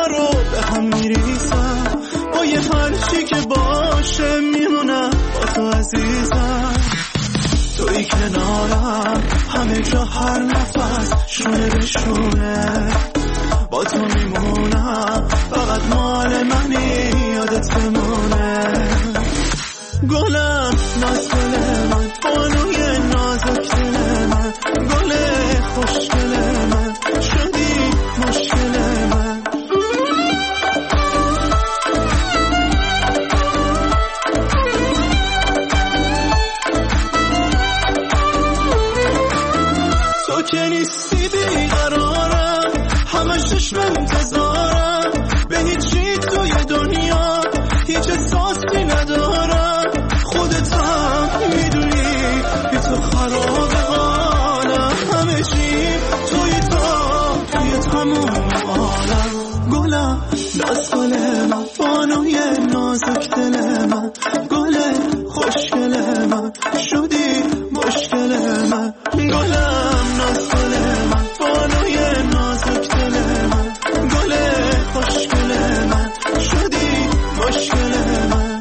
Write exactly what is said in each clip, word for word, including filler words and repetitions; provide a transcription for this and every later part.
دنیا رو به هم میریزم، با یه هرچی که باشه میمونم با تو عزیزم. توی کنارم همه جا هر نفس شونه به شونه، با تو میمونم فقط مال منی یادت بمونه. گلم نازگل من، بانوی نازک دل من، گل خوشگل من، شدی مشکل من. تو که نیستی بیقرارم، همه چشم انتظارم، به هیچی توی دنیا هیچ احساسی ندارم. خودت هم میدونی بی تو خراب حالم، همه چی توی تو توی تموم عالم. گلم نازگل من، بانوی نازک دل من، گل خوشگل من، شدی مشکل من. گلم نازگل من، بانوی نازک دل من، گل خوشگل من، شدی مشکل من.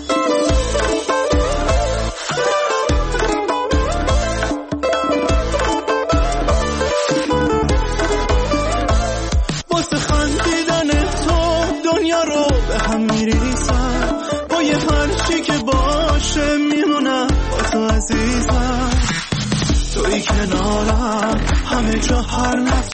واسه خندیدن تو دنیا رو به هم میریزم، با یه هرچی که باشه میمونم با تو عزیزم. توی کنارم همه جا هر نفس